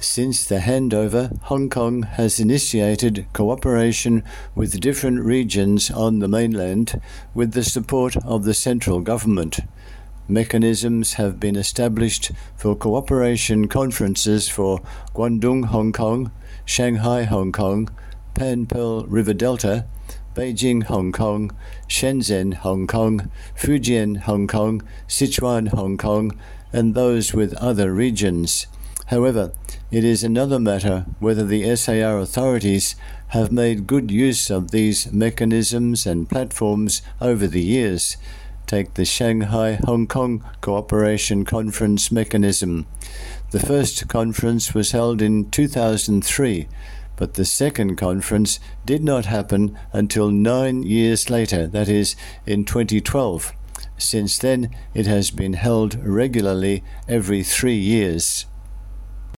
Since the handover, Hong Kong has initiated cooperation with different regions on the mainland with the support of the central government. Mechanisms have been established for cooperation conferences for Guangdong, Hong Kong, Shanghai, Hong Kong, Pan Pearl River Delta, Beijing, Hong Kong, Shenzhen, Hong Kong, Fujian, Hong Kong, Sichuan, Hong Kong, and those with other regions. However, it is another matter whether the SAR authorities have made good use of these mechanisms and platforms over the years. Take the Shanghai-Hong Kong Cooperation Conference mechanism. The first conference was held in 2003, but the second conference did not happen until 9 years later, that is, in 2012. Since then, it has been held regularly every 3 years.